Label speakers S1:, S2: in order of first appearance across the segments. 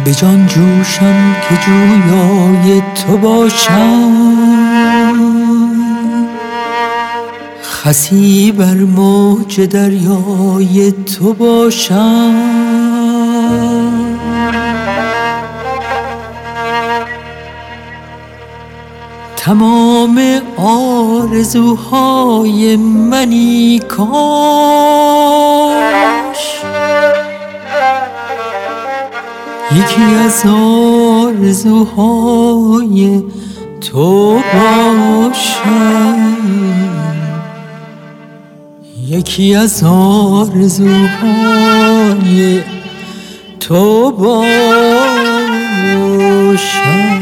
S1: به جان جوشم که جویای تو باشم، خسی بر موج دریای تو باشم. تمام آرزوهای منی کاش یکی از آرزوهای تو باشم، یکی از آرزوهای تو باشم.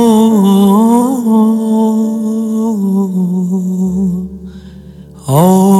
S1: Oh